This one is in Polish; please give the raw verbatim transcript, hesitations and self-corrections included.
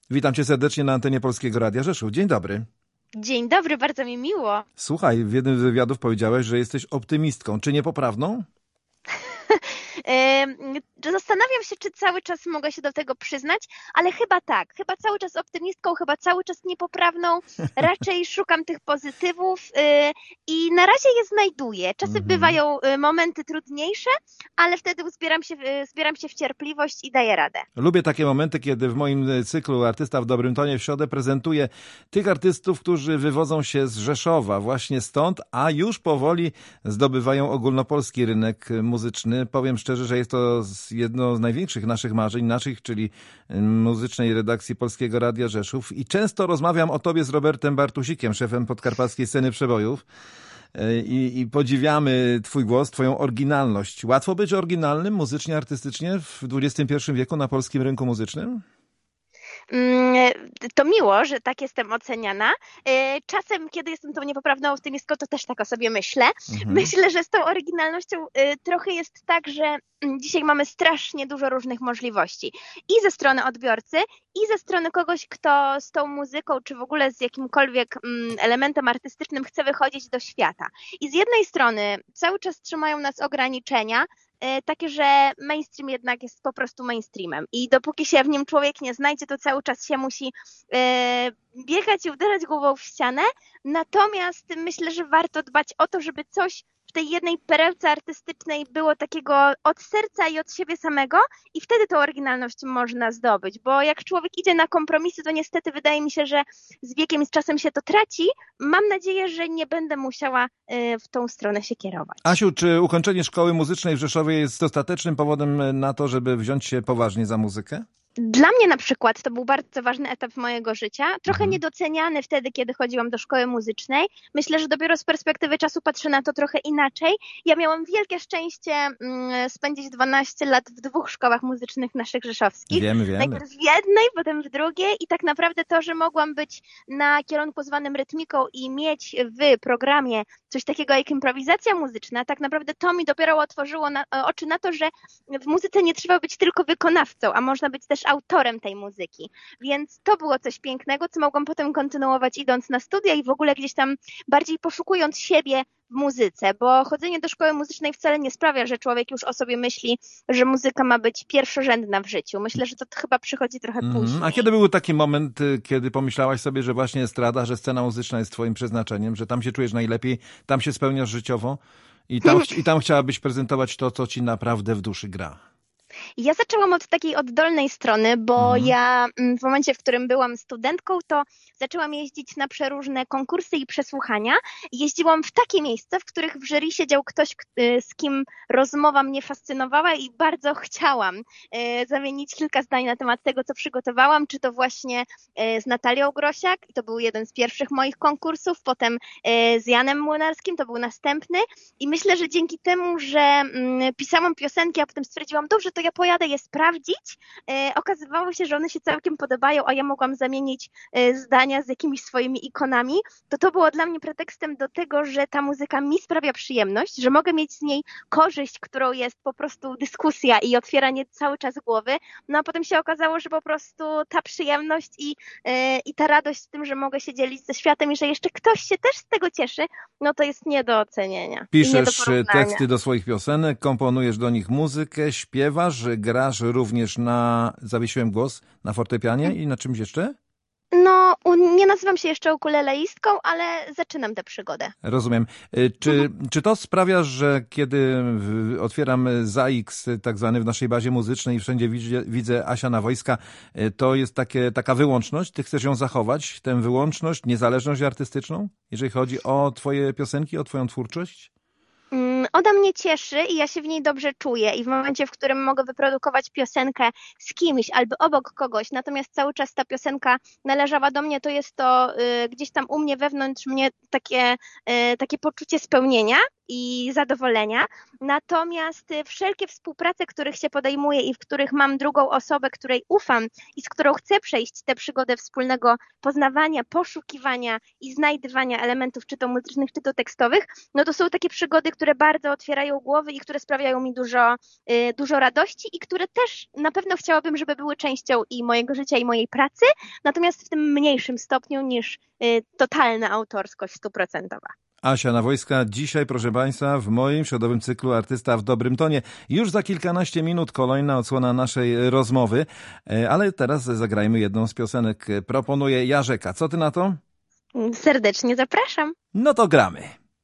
Witam cię serdecznie na antenie Polskiego Radia Rzeszów. Dzień dobry. Dzień dobry, bardzo mi miło. Słuchaj, w jednym z wywiadów powiedziałeś, że jesteś optymistką. Czy niepoprawną? Zastanawiam się, czy cały czas mogę się do tego przyznać, ale chyba tak. Chyba cały czas optymistką, chyba cały czas niepoprawną. Raczej szukam tych pozytywów i na razie je znajduję. Czasem mhm. bywają momenty trudniejsze, ale wtedy zbieram się, zbieram się w cierpliwość i daję radę. Lubię takie momenty, kiedy w moim cyklu Artysta w dobrym tonie w środę prezentuję tych artystów, którzy wywodzą się z Rzeszowa, właśnie stąd, a już powoli zdobywają ogólnopolski rynek muzyczny. Powiem szczerze, że jest to jedno z największych naszych marzeń, naszych, czyli muzycznej redakcji Polskiego Radia Rzeszów. I często rozmawiam o tobie z Robertem Bartusikiem, szefem podkarpackiej sceny przebojów. I, I podziwiamy twój głos, twoją oryginalność. Łatwo być oryginalnym muzycznie, artystycznie w dwudziestym pierwszym wieku na polskim rynku muzycznym? To miło, że tak jestem oceniana. Czasem, kiedy jestem tą niepoprawną optymistką, to też tak o sobie myślę. Mhm. Myślę, że z tą oryginalnością trochę jest tak, że dzisiaj mamy strasznie dużo różnych możliwości. I ze strony odbiorcy, i ze strony kogoś, kto z tą muzyką, czy w ogóle z jakimkolwiek elementem artystycznym chce wychodzić do świata. I z jednej strony cały czas trzymają nas ograniczenia, takie, że mainstream jednak jest po prostu mainstreamem i dopóki się w nim człowiek nie znajdzie, to cały czas się musi biegać i uderzać głową w ścianę, natomiast myślę, że warto dbać o to, żeby coś w tej jednej perełce artystycznej było takiego od serca i od siebie samego i wtedy tą oryginalność można zdobyć, bo jak człowiek idzie na kompromisy, to niestety wydaje mi się, że z wiekiem i z czasem się to traci. Mam nadzieję, że nie będę musiała w tą stronę się kierować. Asiu, czy ukończenie szkoły muzycznej w Rzeszowie jest dostatecznym powodem na to, żeby wziąć się poważnie za muzykę? Dla mnie na przykład to był bardzo ważny etap mojego życia, trochę mhm. niedoceniany wtedy, kiedy chodziłam do szkoły muzycznej. Myślę, że dopiero z perspektywy czasu patrzę na to trochę inaczej. Ja miałam wielkie szczęście mm, spędzić dwanaście lat w dwóch szkołach muzycznych naszych rzeszowskich. Wiemy, wiemy. Najpierw w jednej, potem w drugiej i tak naprawdę to, że mogłam być na kierunku zwanym rytmiką i mieć w programie coś takiego jak improwizacja muzyczna, tak naprawdę to mi dopiero otworzyło na, oczy na to, że w muzyce nie trzeba być tylko wykonawcą, a można być też autorem tej muzyki. Więc to było coś pięknego, co mogłam potem kontynuować idąc na studia i w ogóle gdzieś tam bardziej poszukując siebie w muzyce, bo chodzenie do szkoły muzycznej wcale nie sprawia, że człowiek już o sobie myśli, że muzyka ma być pierwszorzędna w życiu. Myślę, że to chyba przychodzi trochę mm, później. A kiedy był taki moment, kiedy pomyślałaś sobie, że właśnie estrada, że scena muzyczna jest twoim przeznaczeniem, że tam się czujesz najlepiej, tam się spełniasz życiowo i tam, i tam chciałabyś prezentować to, co ci naprawdę w duszy gra? Ja zaczęłam od takiej oddolnej strony, bo mhm. ja w momencie, w którym byłam studentką, to zaczęłam jeździć na przeróżne konkursy i przesłuchania. Jeździłam w takie miejsca, w których w jury siedział ktoś, z kim rozmowa mnie fascynowała i bardzo chciałam zamienić kilka zdań na temat tego, co przygotowałam, czy to właśnie z Natalią Grosiak, to był jeden z pierwszych moich konkursów, potem z Janem Młynarskim, to był następny i myślę, że dzięki temu, że pisałam piosenki, a potem stwierdziłam, dobrze, to ja pojadę je sprawdzić. E, okazywało się, że one się całkiem podobają, a ja mogłam zamienić e, zdania z jakimiś swoimi ikonami. To to było dla mnie pretekstem do tego, że ta muzyka mi sprawia przyjemność, że mogę mieć z niej korzyść, którą jest po prostu dyskusja i otwieranie cały czas głowy. No a potem się okazało, że po prostu ta przyjemność i, e, i ta radość z tym, że mogę się dzielić ze światem i że jeszcze ktoś się też z tego cieszy, no to jest nie do ocenienia. Piszesz do teksty do swoich piosenek, komponujesz do nich muzykę, śpiewasz, grasz również na, zawiesiłem głos, na fortepianie i na czymś jeszcze? No, nie nazywam się jeszcze ukuleleistką, ale zaczynam tę przygodę. Rozumiem. Czy, mhm. czy to sprawia, że kiedy otwieram Z A X, tak zwany w naszej bazie muzycznej i wszędzie widzę, widzę Asia na Wojska, to jest takie, taka wyłączność? Ty chcesz ją zachować, tę wyłączność, niezależność artystyczną, jeżeli chodzi o twoje piosenki, o twoją twórczość? Ona mnie cieszy i ja się w niej dobrze czuję i w momencie, w którym mogę wyprodukować piosenkę z kimś albo obok kogoś, natomiast cały czas ta piosenka należała do mnie, to jest to y, gdzieś tam u mnie wewnątrz mnie takie, y, takie poczucie spełnienia i zadowolenia. Natomiast wszelkie współprace, których się podejmuję i w których mam drugą osobę, której ufam i z którą chcę przejść tę przygodę wspólnego poznawania, poszukiwania i znajdywania elementów czy to muzycznych, czy to tekstowych, no to są takie przygody, które bardzo otwierają głowy i które sprawiają mi dużo, dużo radości i które też na pewno chciałabym, żeby były częścią i mojego życia, i mojej pracy, natomiast w tym mniejszym stopniu niż totalna autorskość stuprocentowa. Asia Nawojska, dzisiaj, proszę Państwa, w moim środowym cyklu Artysta w dobrym tonie. Już za kilkanaście minut kolejna odsłona naszej rozmowy, ale teraz zagrajmy jedną z piosenek. Proponuję Jarzeka. Co ty na to? Serdecznie zapraszam. No to gramy.